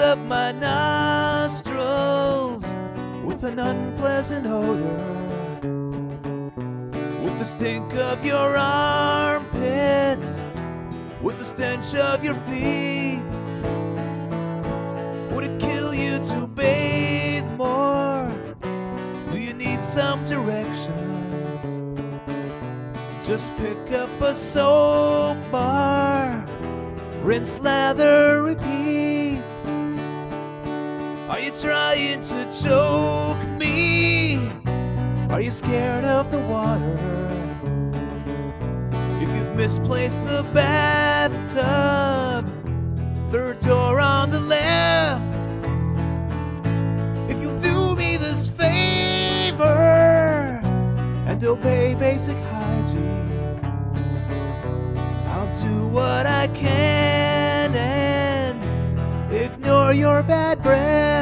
up my nostrils with an unpleasant odor, with the stink of your armpits, with the stench of your feet. Would it kill you to bathe more? Do you need some directions? Just pick up a soap bar, rinse, lather, repeat. Are you trying to choke me? Are you scared of the water? If you've misplaced the bathtub, third door on the left. If you'll do me this favor and obey basic hygiene, I'll do what I can and ignore your bad breath.